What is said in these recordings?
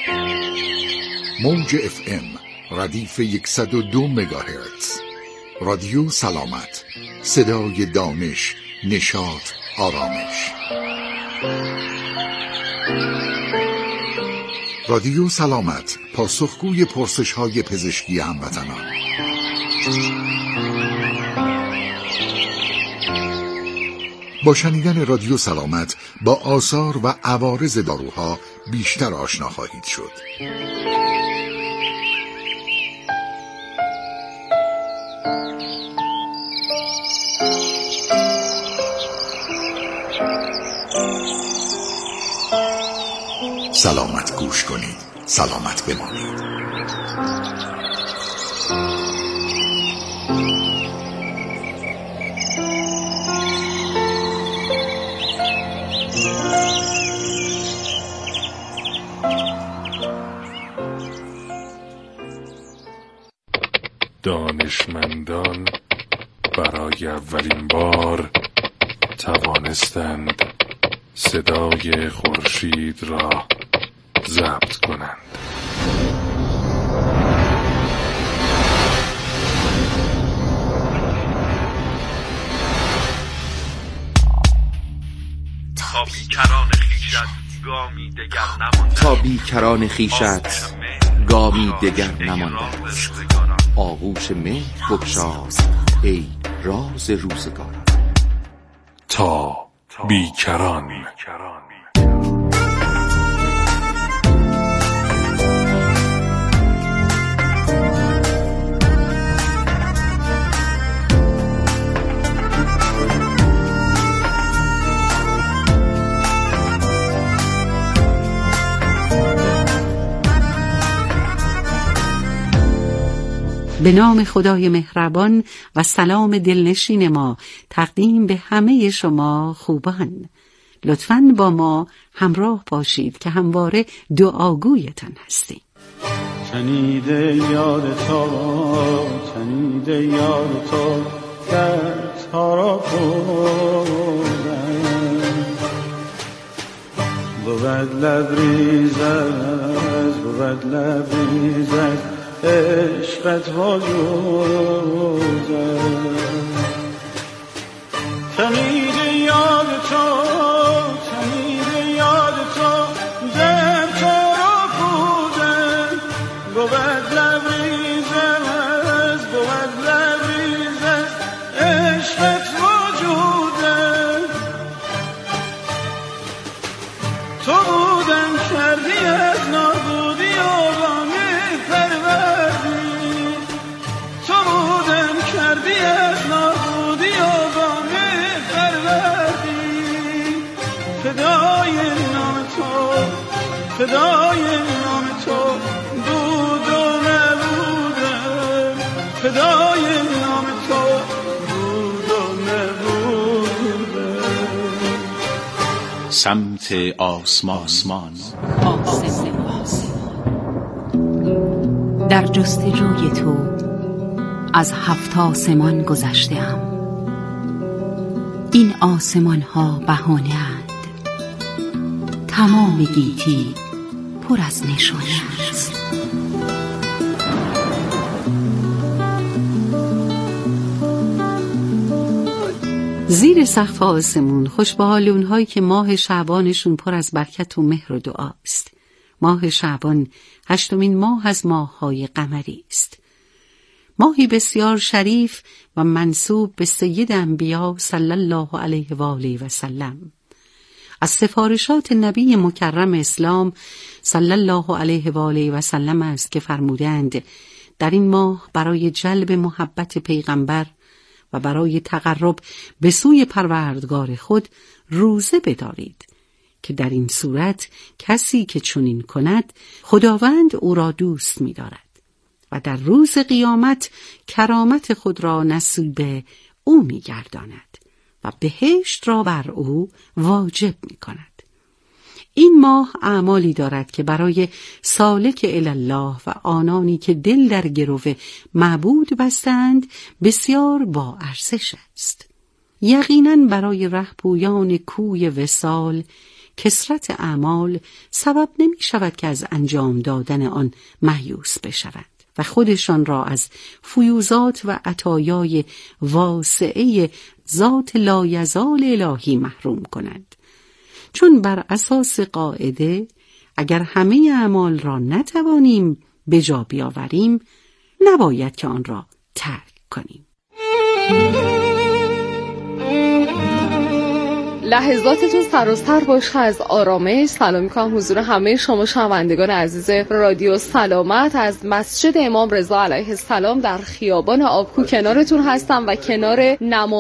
موج FM ردیف 102 مگاهرتز. رادیو سلامت، صدای دانش، نشاط، آرامش. رادیو سلامت، پاسخگوی پرسش‌های پزشکی هموطنان. با شنیدن رادیو سلامت با آثار و عوارض داروها بیشتر آشنا خواهید شد. سلامت گوش کنید، سلامت بمانید. دانشمندان برای اولین بار توانستند صدای خورشید را ضبط کنند. تا بیکران خویشت گامی دگر نمانده است. آغوش مهر بگشاز ای راز روزگار. تا بیکران. به نام خدای مهربان و سلام دلنشین ما تقدیم به همه شما خوبان. لطفاً با ما همراه باشید که همواره دعاگویتان هستیم. شنیده یاد تو درتا را بودن بود لبریزت عشقت وجوده. شنیده یاد تو در تو را بودن بود لبریزت عشقت وجوده. تو بودن کردی از نابودی آبانی پروردی. تو بودن کردی از نابودی آبانی پروردی. فدای نام تو بود و نبودم. فدای نام تو بود و نبودم. سمت آسمان در جستجوی تو از 7 آسمان گذشته‌ام. این آسمان ها بهانه اند، تمام گیتی پر از نشانه است. زیر سقف آسمون خوشبحال اونهایی که ماه شعبانشون پر از برکت و مهر و دعاست. ماه شعبان 8مین ماه از ماه‌های قمری است. ماهی بسیار شریف و منسوب به سید انبیا صلی الله علیه و آله و سلم. از سفارشات نبی مکرم اسلام صلی الله علیه و آله و سلم است که فرمودند در این ماه برای جلب محبت پیغمبر و برای تقرب به سوی پروردگار خود روزه بدارید که در این صورت کسی که چنین کند خداوند او را دوست می‌دارد و در روز قیامت کرامت خود را نصیب او می‌گرداند و بهشت را بر او واجب می‌کند. این ماه اعمالی دارد که برای سالک الله و آنانی که دل در گرو معبود بستند بسیار با ارزش است. یقیناً برای رهپویان کوی وصال کثرت اعمال سبب نمی شود که از انجام دادن آن مایوس بشوند و خودشان را از فیوزات و عطایای واسعه ذات لایزال الهی محروم کنند. چون بر اساس قاعده اگر همه اعمال را نتوانیم به جا بیاوریم، نباید که آن را ترک کنیم. لحظاتتون سراسر باشه از آرامش. سلام میکنم حضور همه شما شنوندگان عزیز رادیو سلامت. از مسجد امام رضا علیه السلام در خیابان آبکو کنارتون هستم و کنار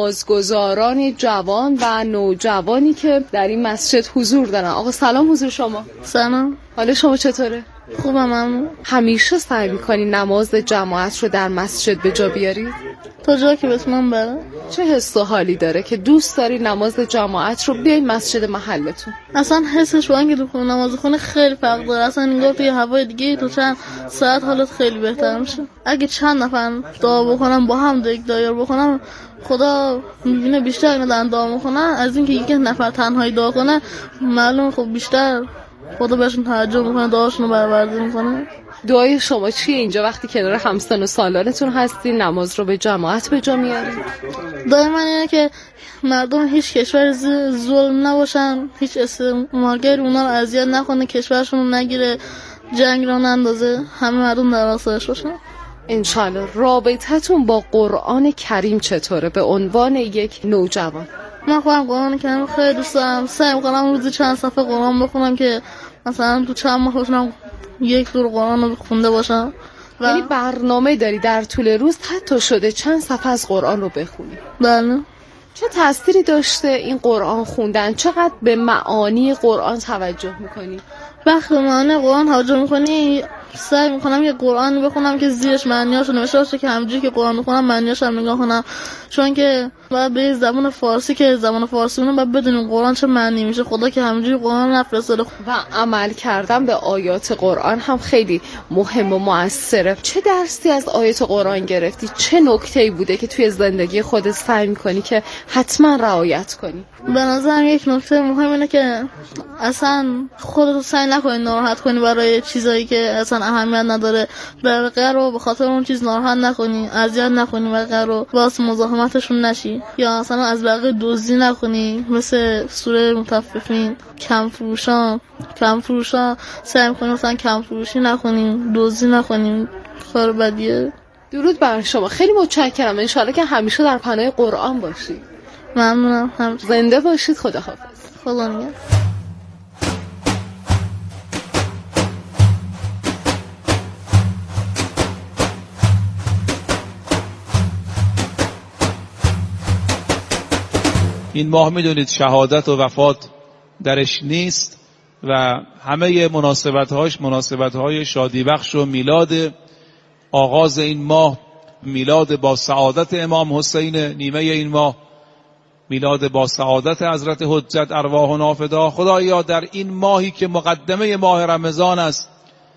نمازگزاران جوان و نوجوانی که در این مسجد حضور دارن. آقا سلام حضور شما. سلام. حال شما چطوره؟ خوبم. ممنون. همیشه سعی میکنی نماز جماعت رو در مسجد به جا بیاری؟ تا جایی که بتونم برم. چه حس و حالی داره که دوست داری نماز جماعت رو بیای مسجد محلتون؟ اصلا حسش با اینکه تو نماز خونه خیلی فرق داره. اصلا انگار توی هوای دیگه تو چند ساعت حالت خیلی بهتر میشه. اگه چند نفر دعا بکنم با هم یک دایر بکنم، خدا میبینه بیشتر اینا دارن دعا میکنن از اینکه یک نفر تنهایی دعا کنه. معلوم خب بیشتر خدا بهشون توجه میکنه، دعاشون رو برآورده میکنه. دعای شما چیه اینجا وقتی کنار همسن و سالانتون هستین نماز رو به جماعت به جا میارین؟ دعای من اینه که مردم هیچ کشور ظلم نباشن، هیچ استعمارگر اونا رو اذیت نکنه، کشورشون رو نگیره، جنگ رو نندازه، همه مردم در آسایش باشن انشالله. رابطتون با قرآن کریم چطوره به عنوان یک نوجوان؟ من خودم قرآن کریم خیلی دوست دارم. سعی می‌کنم روزی چند صفحه قرآن بخونم که مثلا تو چند ماه بتونم یک دور قرآن رو خونده باشم. یعنی برنامه داری در طول روز حتی شده چند صفحه از قرآن رو بخونی؟ بله. چه تأثیری داشته این قرآن خوندن؟ چقدر به معانی قرآن توجه میکنی؟ وقتی به معانی قرآن توجه میکنی سعی میکنم یه قرآن بخونم که زیرش معنیاشو نوشته باشه که همونجوری که قرآن میخونم معنیاش هم نگاه کنم، چون که باید به زبان فارسی که زبان فارسی اونو باید بدونیم قرآن چه معنی میشه. خدا که همونجوری قرآن نفرستاده و عمل کردن به آیات قرآن هم خیلی مهم و مؤثره. چه درسی از آیات قرآن گرفتی؟ چه نکته‌ای بوده که توی زندگی خودت سعی میکنی که حتما رعایت کنی؟ به نظرم یک نکته مهم اینه که اصلا خودت سعی نکنی ناراحت کنی برای چیزایی که اصلا اهمیت نداره. بقیه رو به خاطر اون چیز ناراحت نکنی، اذیت نکنی، بقیه رو واسه مزاحمتشون نشی، یا اصلا از بقیه دزدی نکنی. مثل سوره مطففین کم فروشان سعی می‌کنیم مثلا کم فروشی نکنیم، دزدی نکنیم، کار بدیه. درود بر شما. خیلی متشکرم. انشالله که همیشه در پناه قرآن باشید. ممنونم. زنده باشید. خداحافظ. خدا نگهدار. این ماه میدونید شهادت و وفات درش نیست و همه مناسبت‌هاش مناسبت‌های شادی بخش و میلاد. آغاز این ماه میلاد با سعادت امام حسین نیمه این ماه، میلاد با سعادت حضرت حجت ارواحنا فدا. خدایا در این ماهی که مقدمه ماه رمضان است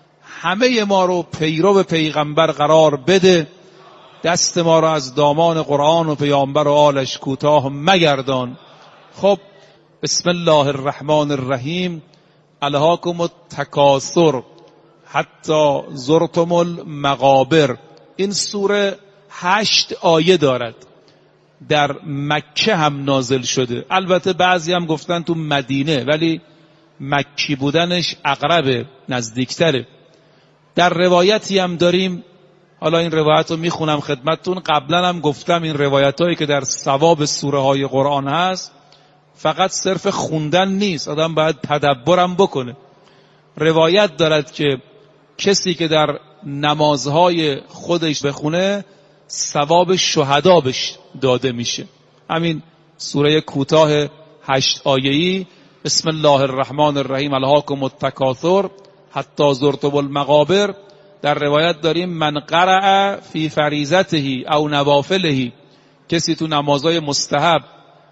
همه ما رو پیرو پیغمبر قرار بده، دست ما را از دامان قرآن و پیامبر و آلش کوتاه مگردان. خب بسم الله الرحمن الرحیم. الهاکم التکاثر حتی زرتم المقابر. این سوره 8 آیه دارد، در مکه هم نازل شده. البته بعضی هم گفتن تو مدینه، ولی مکی بودنش اقرب، نزدیکتره. در روایتی هم داریم، حالا این روایت رو میخونم خدمتتون. قبلا هم گفتم این روایت هایی که در ثواب سوره های قرآن هست فقط صرف خوندن نیست، آدم باید تدبرم بکنه. روایت دارد که کسی که در نمازهای خودش بخونه ثواب شهدا بهش داده میشه. همین سوره کوتاه 8 آیه‌ای بسم الله الرحمن الرحیم الهاکم التکاثر حتی زرتم المقابر. در روایت داریم من قرأ فی فریضته او نوافله، کسی تو نمازهای مستحب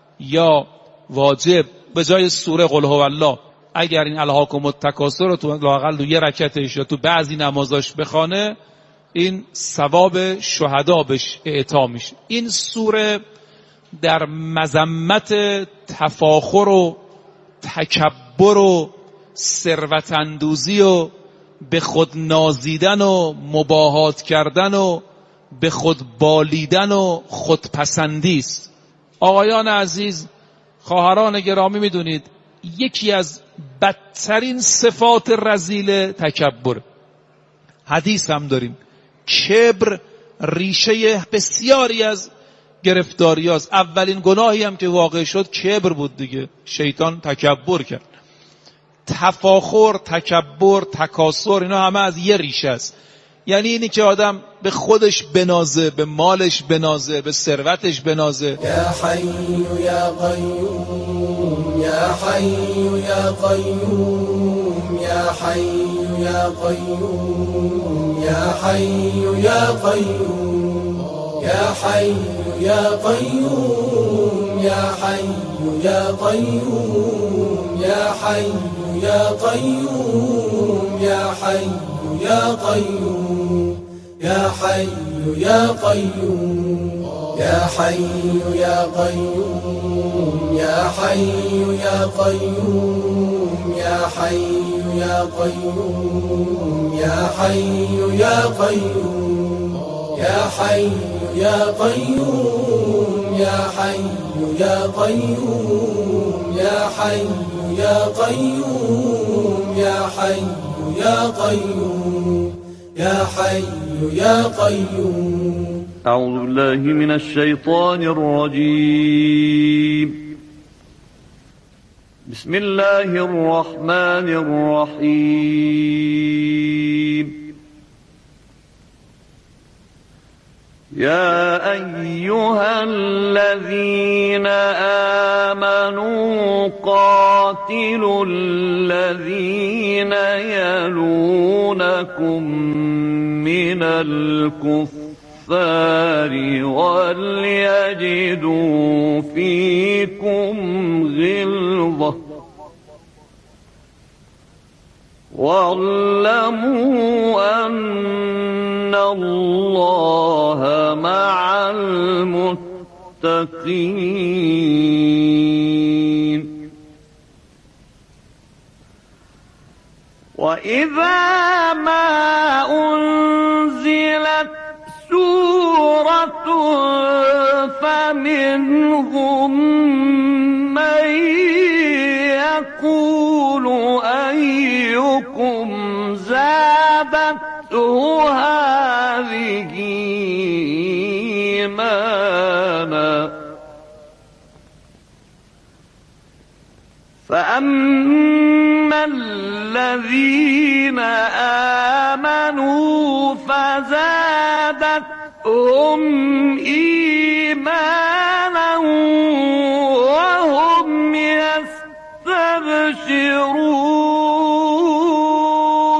یا واجب به جای سوره قل هو الله اگر این الهاکم التکاثر رو تو لااقل یه رکعتش یا تو بعضی نمازاش بخونه این ثواب شهدا بهش اعطا میشه. این سوره در مذمت تفاخر و تکبر و ثروت اندوزی و به خود نازیدن و مباهات کردن و به خود بالیدن و خودپسندی است. آقایان عزیز، خواهران گرامی، میدونید یکی از بدترین صفات رذیل تکبر. حدیث هم داریم کبر ریشه بسیاری از گرفتاری هاست. اولین گناهی هم که واقع شد کبر بود دیگه. شیطان تکبر کرد. تفاخر، تکبر، تکاسر، اینا همه از یه ریشه است. یعنی اینی که آدم به خودش بنازه، به مالش بنازه، به ثروتش بنازه. یا حی یا قیوم یا حی یا قیوم یا حی یا قیوم یا حی یا قیوم یا حی یا قیوم یا حی یا قیوم یا حی یا قیوم یا حی یا قیوم یا حی یا قیوم یا حی یا قیوم یا حی یا قیوم یا حی یا قیوم یا حی یا قیوم یا حی یا قیوم یا حی یا قیوم یا حی یا قیوم یا حی یا قیوم یا حی یا قیوم. اعوذ بالله من الشیطان الرجیم. بسم الله الرحمن الرحیم. يا أيها الذين آمنوا قاتلوا الذين يلونكم من الكفار وليجدوا فيكم غلظة واعلموا أن الله مع المتقين. وإذا ما أنزلت سورة فمنهم من يقول أيكم زادته هذه إيمانا فأما الذين آمنوا فزادتهم إيمانا وهم يستبشرون.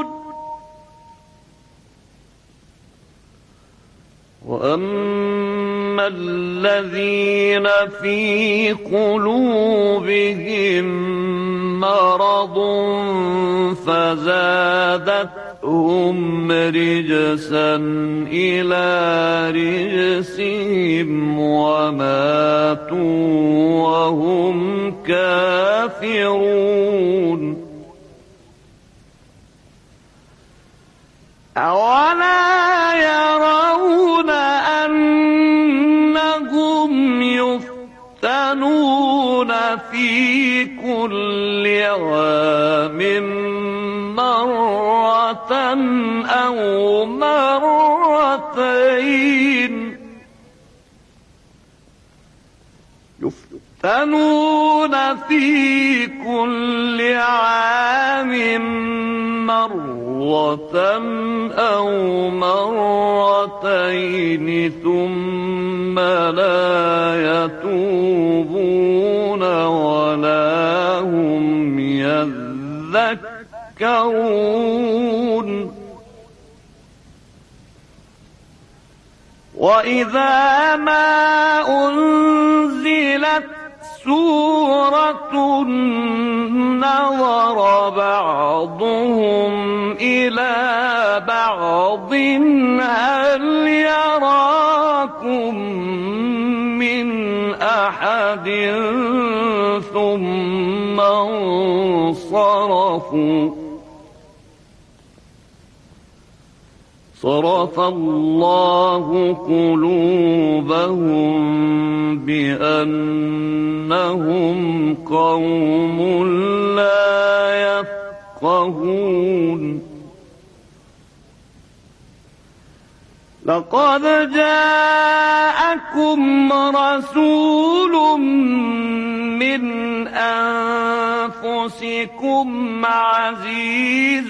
وأما الذين في قلوبهم مرض فزادتهم رجسا إلى رجسهم وماتوا وهم كافرون. أولا يرون أنهم يفتنون في كل عام مرة أو مرتين يفتنون في كل عام مرة أو مرتين ثم لا يتوبون ولا هم يذكرون. وإذا ما أنزلت سورة نظر بعضهم إلى بعض هل يراكم من أحد ثم انصرفوا صرفوا صرف الله قلوبهم بأنهم قوم لا يفقهون لقد جاءكم رسول من أنفسكم عزيز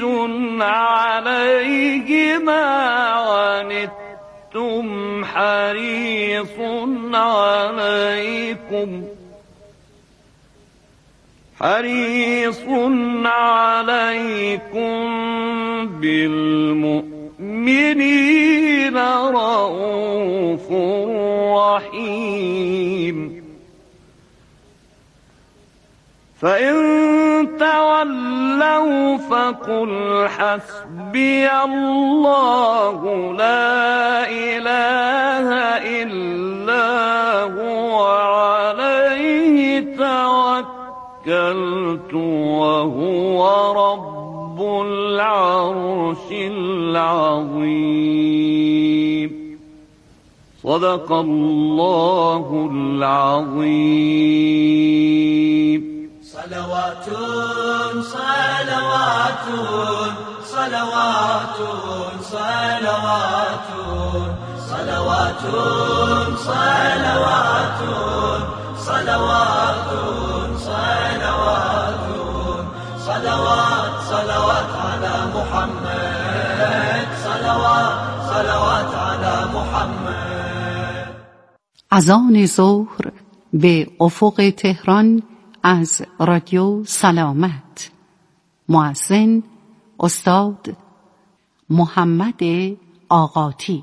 عليه ما عنتم حريص عليكم بالمؤمنين رؤوف رحيم فإن تولوا فقل حسبي الله لا إله إلا هو عليه توكلت وهو رب العرش العظيم صدق الله العظيم صلوات صلوات صلوات صلوات صلوات صلوات صلوات صلوات صلوات صلوات على محمد صلوات صلوات على محمد. اذان ظهر به افق تهران از رادیو سلامت. مؤذن استاد محمد آقاتی.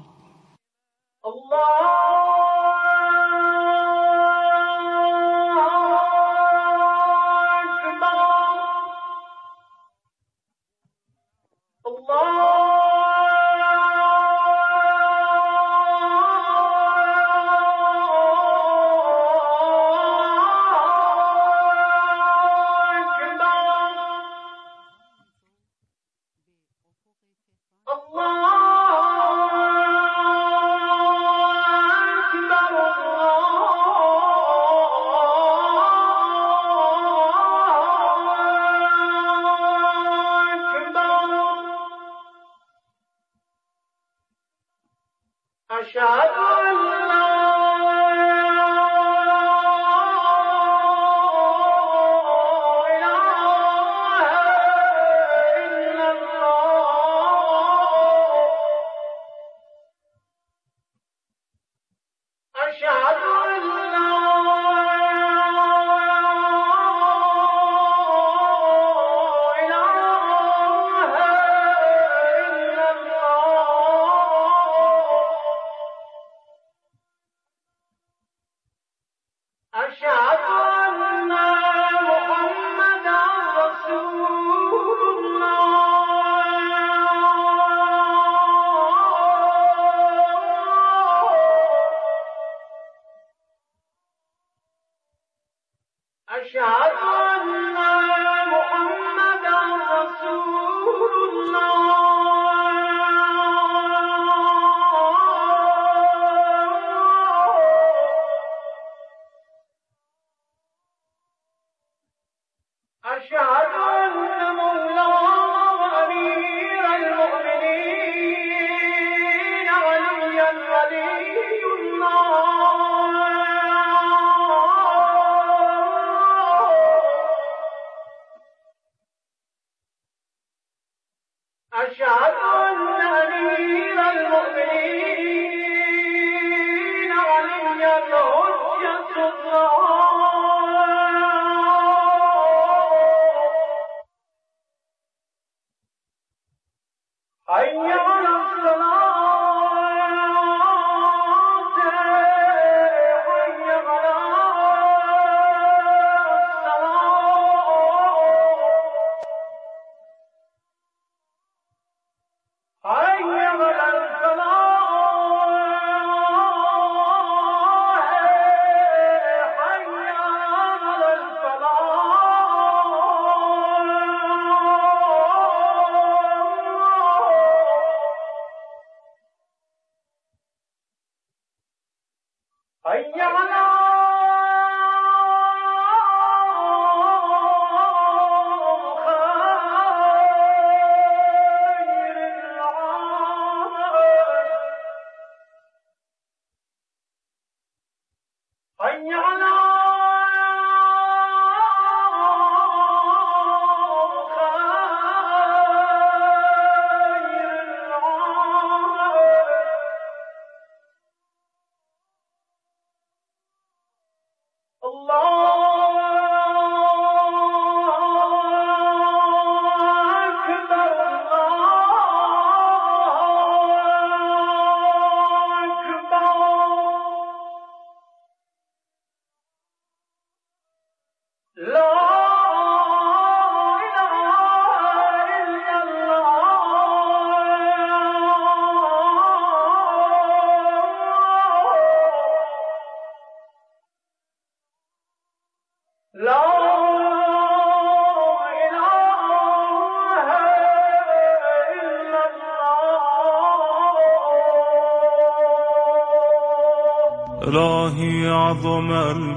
الهی عظم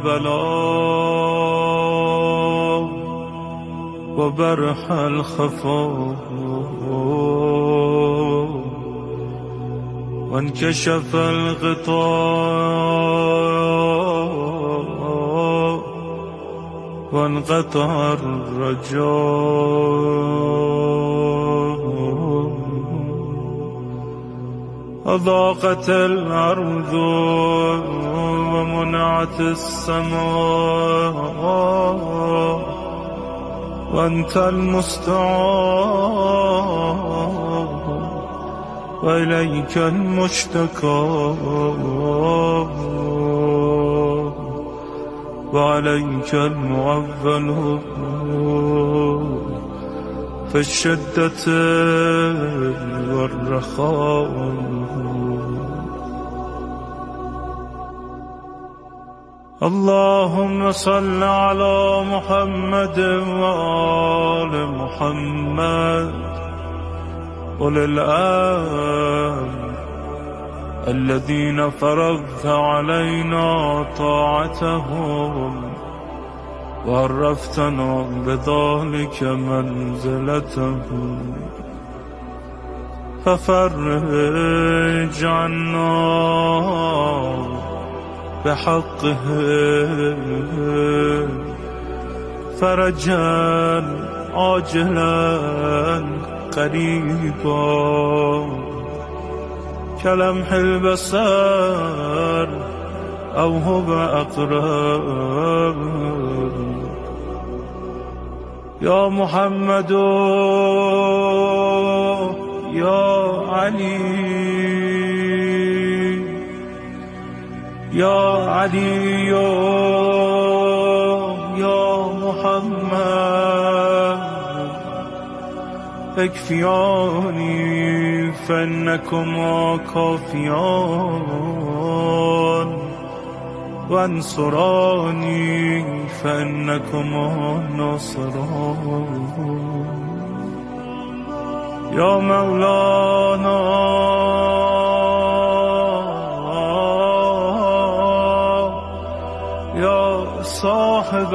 البلاء و برح الخفا و انکشف الغطاء و انقطع الرجاء وضاقت الأرض ومنعت السماء وأنت المستعان وإليك المشتكى وعليك المعول في الشدة والرخاء اللهم صل على محمد وآل محمد أولي الأمر الذين فرضت علينا طاعتهم وعرفتنا بذلك منزلتهم ففرج عنا بحقهم فرجا عاجلا قريبا كلمح البصر أو هو أقرب يا محمد يا علي يا علي يا محمد اكفياني فإنكما كافيان وانصراني فإنكما ناصران يا مولانا يا صاحب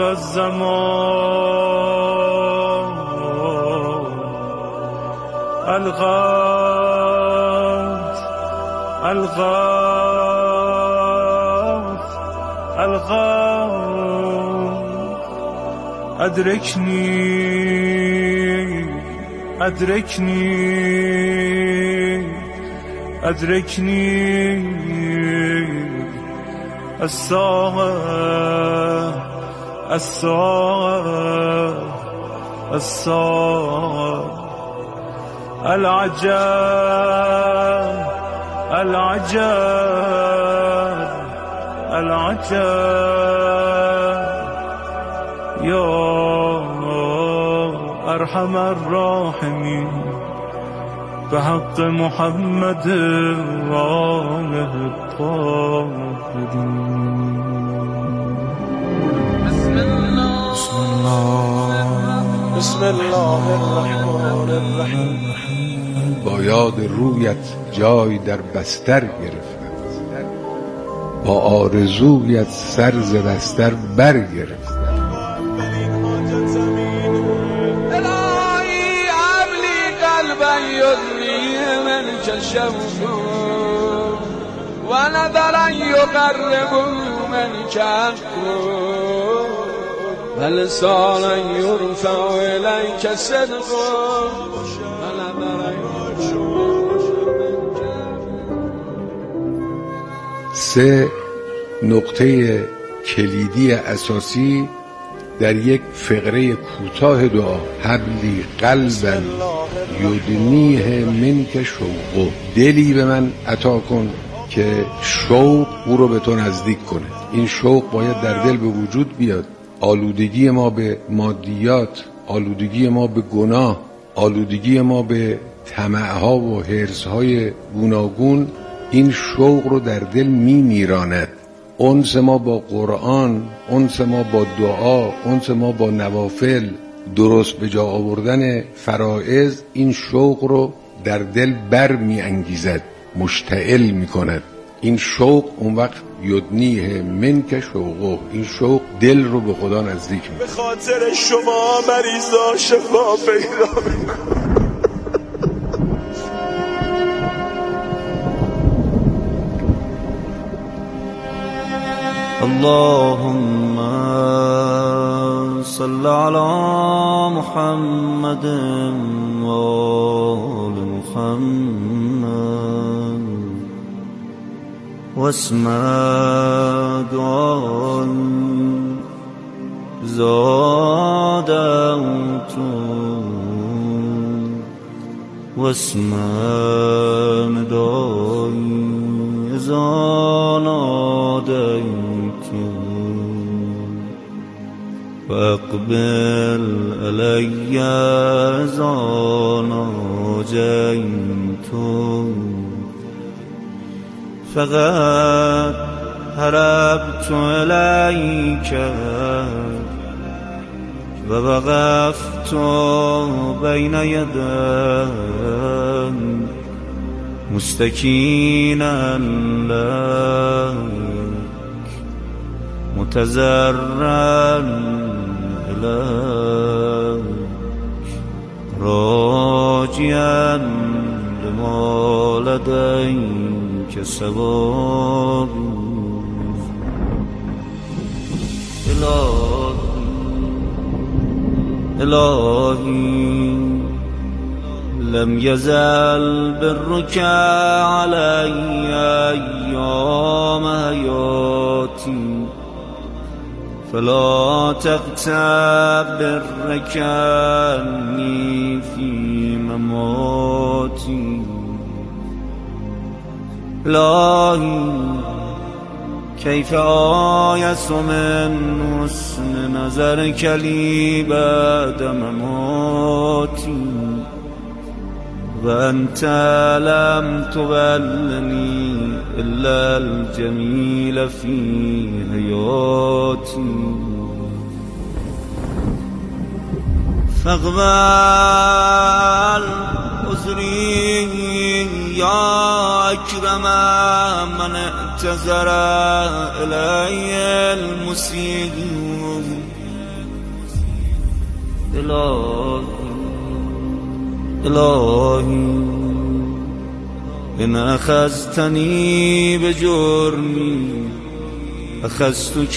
الزمان الغوث أدركني الساعة العجب يا أرحم الراحمين بحق محمد وآله الطاهرين. بسم الله الرحمن الرحیم. با یاد رویت جای در بستر گرفتم، با آرزویت سر ز بستر برگرفتم. الهی ابلی قلبا یدنی من کشفت و نظرا یقرب من کفت و لسانا یرفع الیک صدق و نظرا سه نقطه کلیدی اساسی در یک فقره کوتاه دعا: حبلی قلبا یدنیه منک شوقه، دلی به من عطا کن که شوق او رو به تو نزدیک کنه. این شوق باید در دل به وجود بیاد. آلودگی ما به مادیات، آلودگی ما به گناه، آلودگی ما به طمع‌ها و حرص‌های گوناگون این شوق رو در دل میراند. انس ما با قرآن، انس ما با دعا، انس ما با نوافل، درست به جا آوردن فرائض این شوق رو در دل بر می انگیزد، مشتعل می کند. این شوق اون وقت یدنیه منک شوقه، این شوق دل رو به خدا نزدیک میکنه. به خاطر شما مریضا شفا پیدا میکنه. اللهم صل على محمد و آل محمد واسم دعای زادت واسم دعای زانادت فاقبل علي زانا جئت فقد هربت إليك ووقفت بين يديك مستكينا لك متزرعا إليك راجيا لما لديك سواب إلهي لم يزل برك علي أيام حياتي فلا تغتب برك عني في مماتي إلهي كيف آيس من حسن نظرك لي بعد مماتي وأنت لم تولني إلا الجميل في حياتي فاقبل عذري يا أكرم من اعتذر إلي المسيء إلهي إن أخذتني بجرمي أخذتك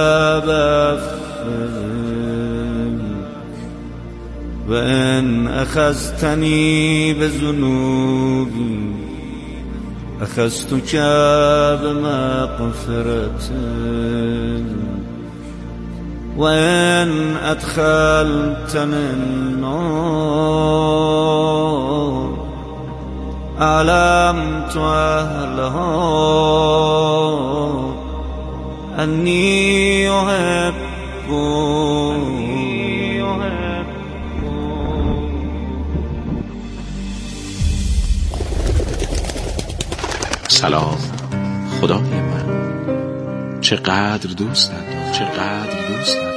بأفضل وإن أخذتني بذنوبي أخذتك بمغفرة وإن أدخلتني النار أعلمت أهلها أني أحب سلام خدای من، چقدر دوست دارم، چقدر دوست دارم.